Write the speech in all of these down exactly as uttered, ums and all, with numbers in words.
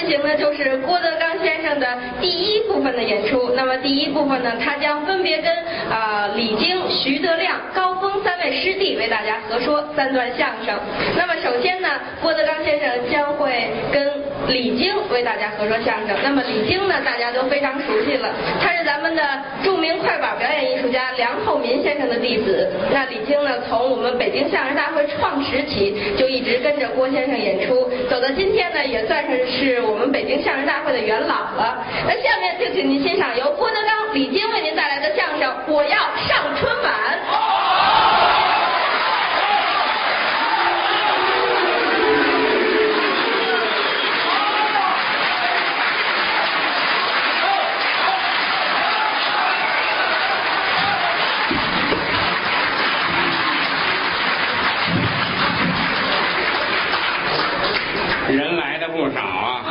行的就是郭德纲先生的第一部分的演出。那么第一部分呢，他将分别跟啊、呃、李菁、徐德亮、高峰三位师弟为大家合说三段相声。那么首先呢，郭德纲先生将会跟李菁为大家合说相声。那么李菁呢，大家都非常熟悉了，他是咱们的著名快板表演艺术家梁厚民先生的弟子。那李菁呢，从我们北京相声大会创始起就一直跟着郭先生演出，走到今天呢，也算是是我们北京相声大会的元老了。那下面就请您欣赏由郭德纲、李菁为您带来的相声《我要上春晚》。 人来的不少啊！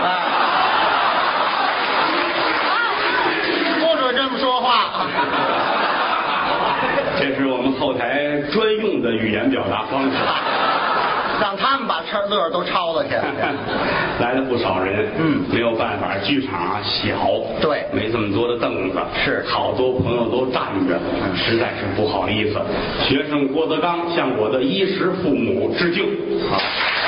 不准这么说话。 这是我们后台专用的语言表达方式， 让他们把车乐都抄了去。 来了不少人， 嗯， 没有办法，剧场啊小， 对， 没这么多的凳子， 是好多朋友都站着， 嗯， 实在是不好意思。学生郭德纲向我的衣食父母致敬。好。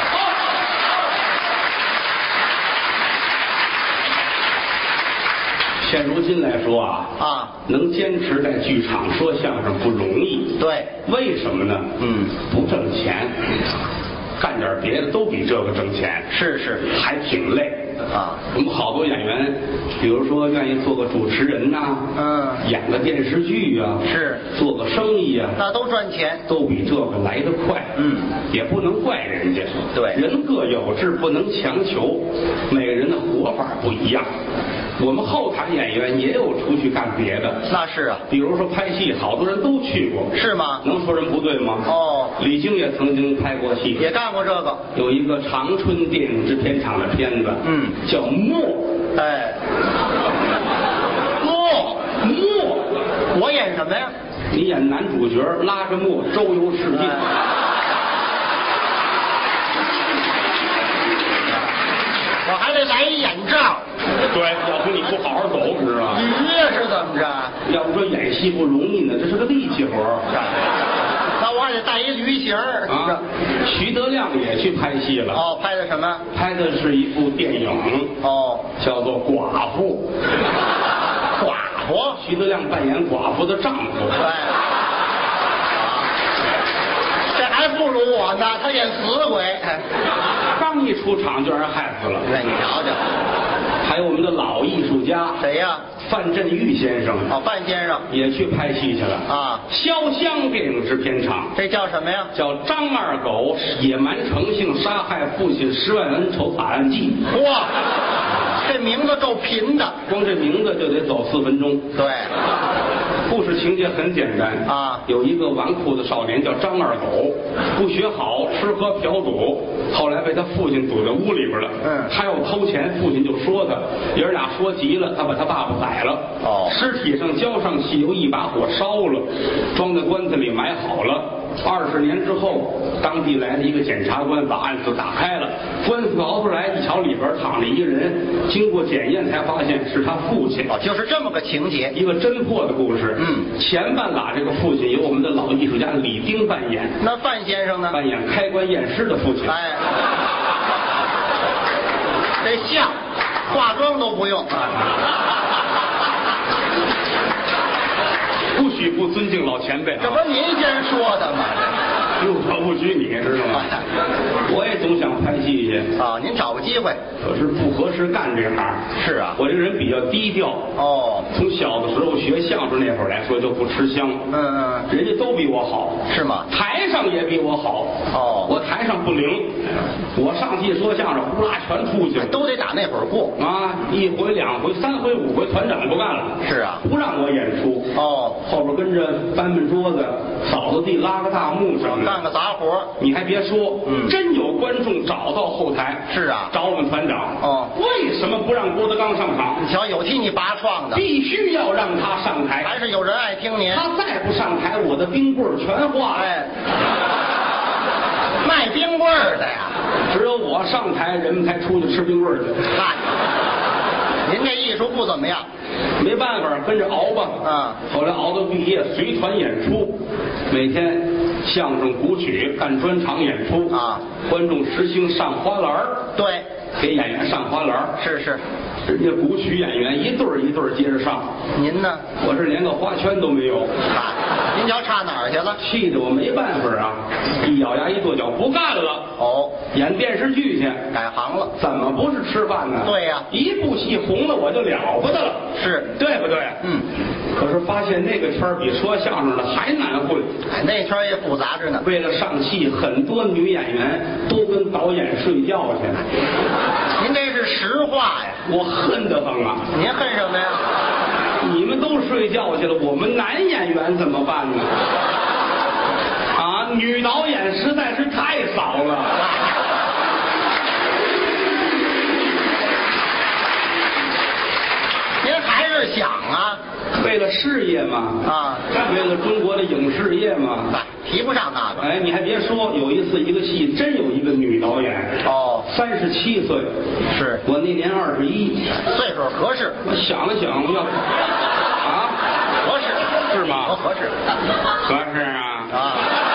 现如今来说啊， 啊， 能坚持在剧场说相声不容易。 对， 为什么呢？ 嗯， 不挣钱，干点别的都比这个挣钱。 是是， 还挺累啊。 我们好多演员，比如说愿意做个主持人呐、啊， 嗯， 演个电视剧啊， 是做个生意啊， 那都赚钱， 都比这个来得快。 嗯， 也不能怪人家。 对， 人各有志，不能强求，每个人的活法不一样。我们后台演员也有出去干别的， 那是啊， 比如说拍戏，好多人都去过， 是吗？ 能说人不对吗？ 哦， 李菁也曾经拍过戏， 也干过这个， 有一个长春电影制片厂的片子， 嗯， 叫《墨》， 哎，墨墨， 我演什么呀？ 你演男主角，拉着墨周游世界。 哎我还得来一眼罩。 对，要不你不好好走，知道吗？ 驴是怎么着？ 要不说演戏不容易呢，这是个力气活。 那我还得带一驴形儿啊。徐德亮也去拍戏了。 哦，拍的什么？ 拍的是一部电影。 哦， 叫做《寡妇》。 寡妇？ 徐德亮扮演寡妇的丈夫。 对。这还不如我呢，他演死鬼。 刚一出场就让人害死了。 对，你瞧瞧。 还有我们的老艺术家。 谁呀？ 范振钰先生。 哦，范先生也去拍戏去了啊。 潇湘电影制片厂。 这叫什么呀？ 叫张二狗野蛮成性杀害父亲十万恩仇惨案记。 哇，这名字够贫的， 光这名字就得走四分钟。 对。 故事情节很简单啊， 有一个纨绔的少年叫张二狗，不学好，吃喝嫖赌，后来被他父亲堵在屋里边了。 嗯， 他要偷钱，父亲就说他，爷儿俩说急了，他把他爸爸宰了。 哦， 尸体上浇上汽油，一把火烧了，装在棺材里埋好了。二十年之后，当地来了一个检察官，把案子打开了，官司熬出来，一瞧里边躺着一个人，经过检验才发现是他父亲。 哦，就是这么个情节， 一个侦破的故事。 嗯， 前半拉这个父亲由我们的老艺术家李丁扮演。 那范先生呢？ 扮演开棺验尸的父亲。 哎，这像，化妆都不用。 不许不尊敬老前辈啊！ 这不是您先说的吗？ 入可不拘你，知道吗？我也总想拍戏去啊，您找个机会。 可是不合适干这行。 是啊， 我这个人比较低调。 哦， 从小的时候学相声那会儿来说就不吃香。 嗯嗯， 人家都比我好。 是吗？ 台上也比我好。 哦， 我台上不灵，我上去说相声，呼啦全出去了。 都得打那会儿过啊，一回两回三回五回，团长不干了。 是啊， 不让我演出。 哦， 后边跟着搬搬桌子、扫扫地、拉个大木什么的， 干个杂活。 你还别说， 嗯， 真有观众找到后台。 是啊， 找我们团长。 哦， 为什么不让郭德纲上场？ 你瞧，有替你拔创的， 必须要让他上台。 还是有人爱听您。 他再不上台，我的冰棍全化了。 哎，卖冰棍儿的呀， 只有我上台，人们才出去吃冰棍去。 嗨，您这艺术不怎么样。 没办法，跟着熬吧。 啊， 后来熬到毕业，随团演出，每天相声、古曲干专场演出啊， 观众实行上花篮儿。 对， 给演员上花篮儿。 是是， 人家古曲演员一对儿一对儿接着上， 您呢？ 我这连个花圈都没有。 啊，您瞧差哪儿去了？ 气得我没办法啊！一咬牙一跺脚，不干了。 哦， 演电视剧去， 改行了。 怎么不是吃饭呢？ 对呀、 一部戏红了我就了不得了， 是对不对？ 嗯。 可是发现那个圈儿比说相声的还难混。 哎，那圈儿也复杂着呢。 为了上戏，很多女演员都跟导演睡觉去。 您这是实话呀。 我恨得很啊！ 您恨什么呀？ 你们都睡觉去了，我们男演员怎么办呢？啊，女导演实在是太少了。 您还是想啊？ 为了事业嘛， 啊， 为了中国的影视业嘛。 哎，提不上那个。 哎，你还别说，有一次一个戏真有一个女导演， 哦， 三十七岁， 是我那年二十一， 岁数合适。 我想了想，要啊， 合适是吗？ 哦，合适。 合适啊。 啊！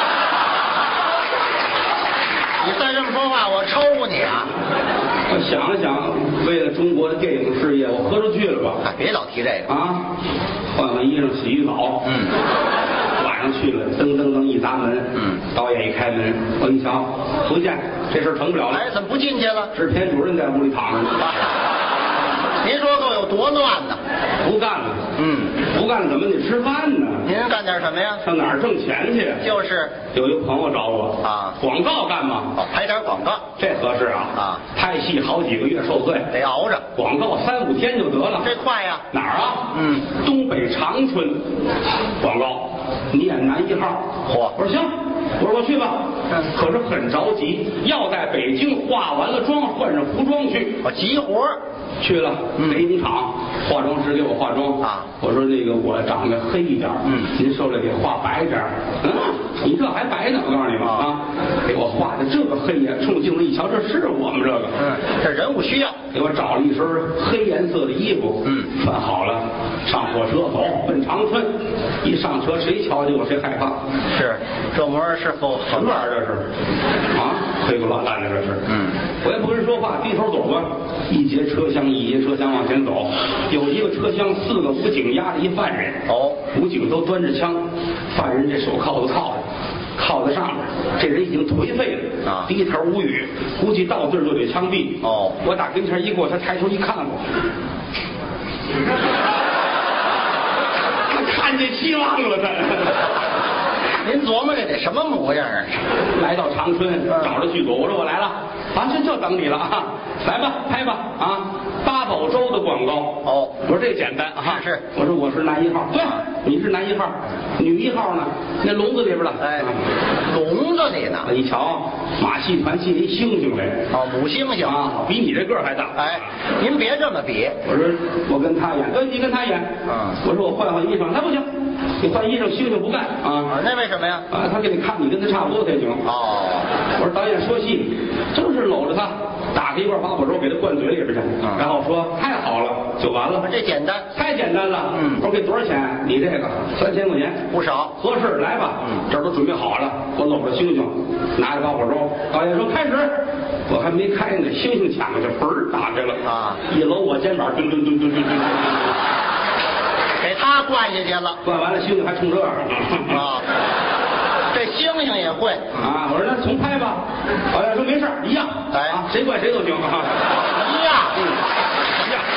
你再这么说话，我抽你啊！ 我想了想，为了中国的电影事业，我豁出去了吧？ 哎，别老提这个啊！换换衣裳，洗浴澡。 嗯。 晚上去了，噔噔噔一砸门。 嗯。 导演一开门，我一瞧，不见，这事儿成不了了。 哎，怎么不进去了？ 制片主任在屋里躺着呢。 您说够有多乱呢？ 不干了。 嗯。 不干了，怎么得吃饭呢？ 您干点什么呀？ 上哪儿挣钱去？ 就是。 有一个朋友找我啊， 广告干嘛？ 哦，拍点广告， 这合适啊！ 啊， 拍戏好几个月受罪， 得熬着。 广告三五天就得了， 这快呀！ 哪儿啊？ 嗯， 东北长春广告，你演男一号。 嚯！ 我说行，我说我去吧。 嗯， 可是很着急，要在北京化完了妆，换上服装去。 我急活去了北影厂，化妆师给我化妆啊。 我说那个我长得黑一点， 嗯， 您受了给化白点嗯，你这还白呢，我告诉你吧啊，给我画的这个黑呀，冲镜子一瞧，这是我们这个， 嗯，这人物需要。 给我找了一身黑颜色的衣服， 嗯， 穿好了，上火车走奔长春。一上车，谁瞧见我谁害怕。 是，这模样是否什么玩意儿这是？啊，黑不拉烂的这是。 嗯， 我也不跟人说话，低头走吧。一节车厢一节车厢往前走，有一个车厢四个武警押着一犯人。 哦， 武警都端着枪，犯人这手铐子铐着，铐在上面，这人已经颓废了啊， 低头无语，估计到地儿就得枪毙。 哦， 我打跟前一过，他抬头一看我，他看见希望了，他。 您琢磨这得什么模样啊？ 来到长春，找着剧组，我说我来了，啊，这就等你了啊，来吧，拍吧啊，八宝粥的广告。 哦， 我说这简单啊， 是， 我说我是男一号，对，你是男一号，女一号呢，那笼子里边了， 哎，笼子里呢？ 一瞧，马戏团进一猩猩来， 哦，母猩猩啊，比你这个儿还大。 哎，您别这么比。 我说我跟他演，对，你跟他演。 嗯， 我说我换换衣裳，他不行，你换衣裳，猩猩不干啊。 那为什么呀？ 啊，他给你看你跟他差不多才行。 哦， 我说导演说戏，就是搂着他，打开一块八宝粥给他灌嘴里边去， 嗯， 然后说太好了就完了。 这简单， 太简单了。 嗯， 我说给多少钱？你这个三千块钱， 不少， 合适，来吧。 嗯， 这儿都准备好了，我搂着猩猩，拿着八宝粥。导演说开始，我还没开呢，猩猩抢就嘣儿打开了啊！ 一搂我肩膀，咚咚咚咚咚咚。 给他灌下去了， 灌完了，猩猩还冲这样啊！这猩猩也会啊！我说那重拍吧。导演说没事一样， 哎， 啊，谁灌谁都行啊， 一样， 嗯，一样。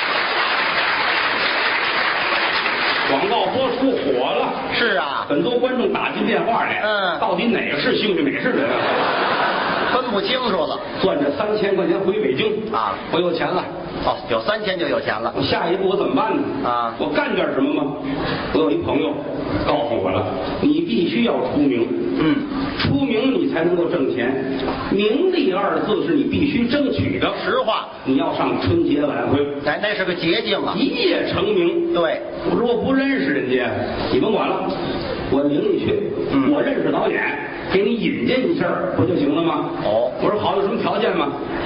广告播出火了， 是啊， 很多观众打进电话来， 嗯， 到底哪个是猩猩，哪个是人啊？ 分不清楚了。 攥着三千块钱回北京啊， 我有钱了。 哦，有三千就有钱了。 我下一步我怎么办呢？ 啊， 我干点什么吗？我有一朋友告诉我了，你必须要出名。 嗯， 出名你才能够挣钱，名利二字是你必须争取的。 实话， 你要上春节晚会， 哎，那是个捷径啊， 一夜成名。 对， 我说我不认识人家，你甭管了，我领你去。我认识导演，给你引荐一下不就行了吗？ 哦， 我说好，有什么条件吗？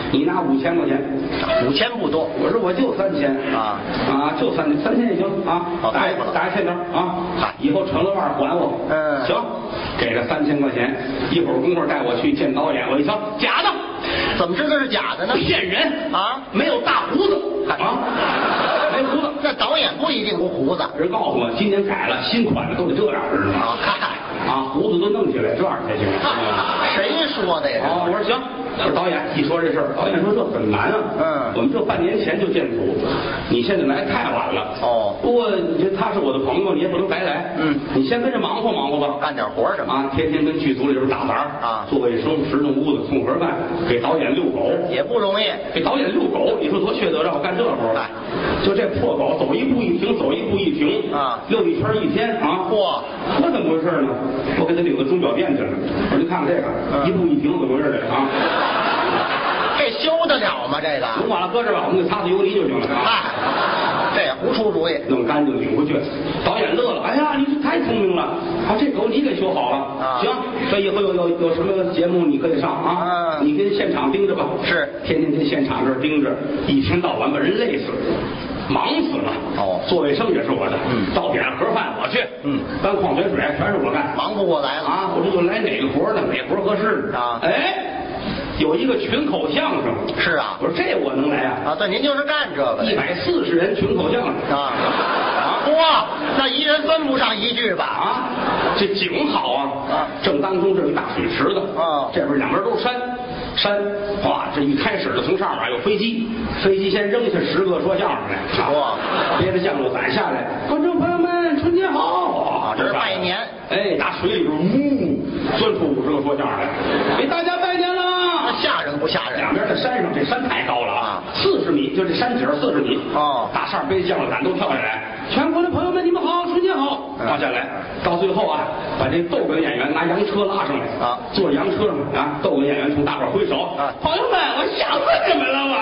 你拿五千块钱， 五千不多。 我说我就三千啊啊，就三三千也行啊， 哦打太不了打一欠条啊，以后成了腕还我。 嗯行，给了三千块钱，一会儿功夫带我去见导演，我一瞧假的， 怎么知道是假的呢？ 骗人啊！ 没有大胡子啊，没胡子。 这导演不一定有胡子。 人告诉我，今年改了，新款的都得这样，知道吗？ 啊，嗨， 啊，胡子都弄起来，这样才行。 谁说的呀？ 啊，我说行。我说导演一说这事儿，导演说这很难啊。 嗯， 我们这半年前就见谱，你现在来太晚了。 哦， 不过你这他是我的朋友，你也不能白来。 嗯， 你先跟着忙活忙活吧， 干点活什么啊？天天跟剧组里边打杂啊， 做卫生、拾弄屋子、送盒饭，给导演遛狗也不容易。 给导演遛狗，你说多缺德，让我干这活儿。就这破狗，走一步一停，走一步一停啊， 遛一圈一天啊。 嚯， 我怎么回事呢？我给他领到钟表店去了。我说你看看这个， 嗯、 一步一停，怎么回事这啊？ 这修得了吗？这个甭管了，搁这吧，我们给擦擦油泥就行了。 嗨，这胡出主意， 弄干净领回去。导演乐了，哎呀，你这太聪明了啊！这狗你给修好了， 啊、 行，这以后有有有什么节目你可以上啊， 嗯、 你跟现场盯着吧。 是， 天天跟现场这儿盯着，一天到晚把人累死。忙死了哦， 做卫生也是我的， 嗯， 到点盒饭我去， 嗯， 搬矿泉水全是我干， 忙不过来了啊！我这就来哪个活呢？哪活合适啊？ 哎，有一个群口相声， 是啊， 我说这我能来啊！ 啊，对，您就是干这个， 一百四十人群口相声啊啊！哇，那一人分不上一句吧？ 啊，这景好啊！ 啊， 正当中这有一大水池子， 啊， 这边两边都是山。山，哇！这一开始的从上面有飞机，飞机先扔下十个说相声来，哇！别着降落伞下来，观众朋友们，春节好！ 啊，这是拜年。 哎，打水里边呜钻出五十个说相声来，给大家拜年了。 吓人不吓人？ 两边在山上，这山太高了啊，四十米，就这山顶四十米。 哦， 大扇背降落伞都跳下来，全国的朋友们，你们好，春节好！放下来，到最后啊，把这逗哏演员拿洋车拉上来啊， 坐洋车上啊，逗哏演员冲大伙挥手啊，朋友们，我想死你们了，我。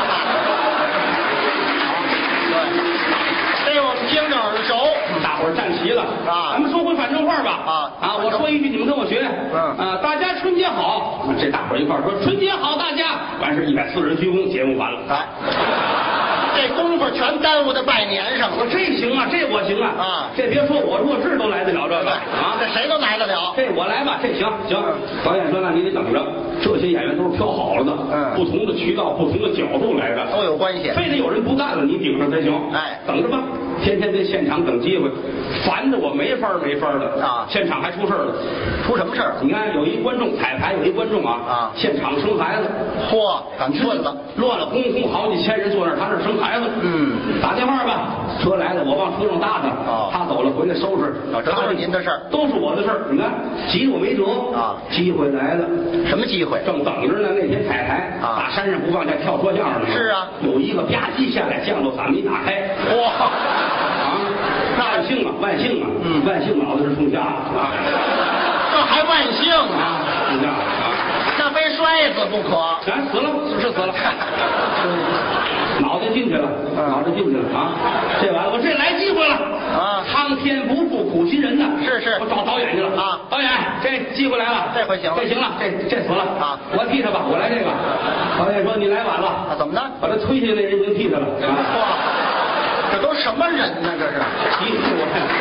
对，这我们听着耳熟。 大伙儿站齐了啊， 咱们说回反正话吧啊啊，我说一句，你们跟我学。 嗯啊，大家春节好！这大伙儿一块儿说春节好，大家完事一百四十人鞠躬，节目完了。 哎，这功夫全耽误在拜年上了。 我这行啊，这我行啊啊！ 这别说我弱智都来得了这个啊， 这谁都来得了。 这我来吧，这行行。导演说那你得等着，这些演员都是挑好了的， 嗯， 不同的渠道、不同的角度来的， 都有关系。 非得有人不干了，你顶上才行。 哎， 等着吧，天天在现场等机会，烦的我没法没法的啊！ 现场还出事了， 出什么事儿？ 你看有一观众彩排，有一观众啊啊， 现场生孩子， 嚯，赶乱了， 乱了哄哄，好几千人坐那儿，他那儿生孩子， 嗯， 打电话吧，车来了，我往车上搭他， 哦， 他走了回来收拾， 啊，这都是您的事儿， 都是我的事儿，你看急得我没辙啊， 机会来了， 什么机会？ 正等着呢，那天彩排啊，大山上不往下跳说相声呢， 是啊， 有一个吧唧下来，降落伞没打开， 哇， 啊，万幸啊，万幸啊， 嗯， 万幸脑袋是冲下啊， 这还万幸啊， 冲下啊， 那非摔死不可， 咱死了是死了，脑袋进去了，脑袋进去了啊，这完了，我这来机会了啊， 苍天不负苦心人呐， 是是， 我找导演去了啊， 导演，这机会来了， 这回行了， 这行了，这这死了啊， 我替他吧，我来这个，导演说你来晚了， 啊，怎么呢？ 把他推下那人已经替他了啊， 哇，这都什么人呢？这是， 急死我了。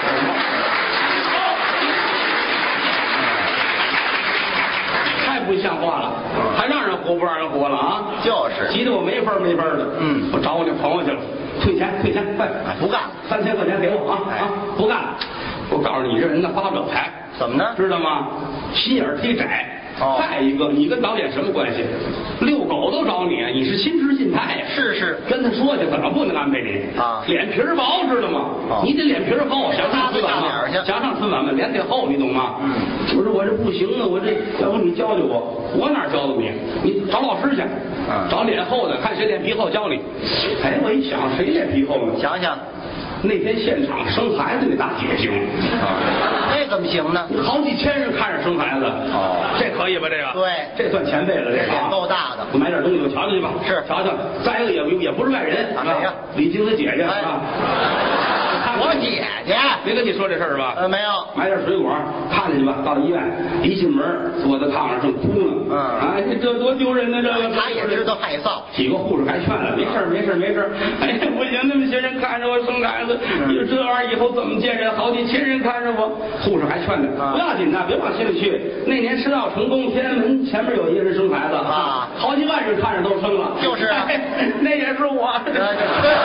太不像话了，还让人活不让人活了啊！ 就是， 急得我没法没法的。 嗯， 我找我那朋友去了，退钱退钱，快， 不干， 三千块钱给我啊啊！不干，我告诉你这人呢发不了财， 怎么呢？ 知道吗？心眼忒窄。 哦， 再一个，你跟导演什么关系？遛狗都找你，你是心直心太呀。 是是， 跟他说去，怎么不能安排你啊？脸皮儿薄，知道吗？ 哦， 你得脸皮儿厚，想上春晚吗？想上春晚吗？脸得厚，你懂吗？ 嗯， 我说我这不行啊，我这要不你教教我，我哪教教你？你找老师去， 嗯， 找脸厚的，看谁脸皮厚教你。哎，我一想，谁脸皮厚呢？ 想想。 那天现场生孩子那大姐行啊，这怎么行呢？ 好几千人看着生孩子， 哦， 这可以吧？这个对， 这算前辈了，这个脸够大的。 我买点东西，我瞧瞧去吧。 是， 瞧瞧。再一个也也不是外人， 谁呀？ 李菁他姐姐啊。他我姐姐没跟你说这事儿吧？ 呃，没有。 买点水果，看着去吧。到医院一进门，坐在炕上正哭呢。 嗯， 哎，这多丢人呢！这个他也知道害臊。 几个护士还劝了，没事没事没事。哎，不行，那么些人看着我生孩子，你说这玩意儿以后怎么见人？好几千人看着我，护士还劝他，不要紧的，别往心里去。那年吃药成功，天安门前面有一个人生孩子啊，好几万人看着都生了。 就是啊， 那也是我。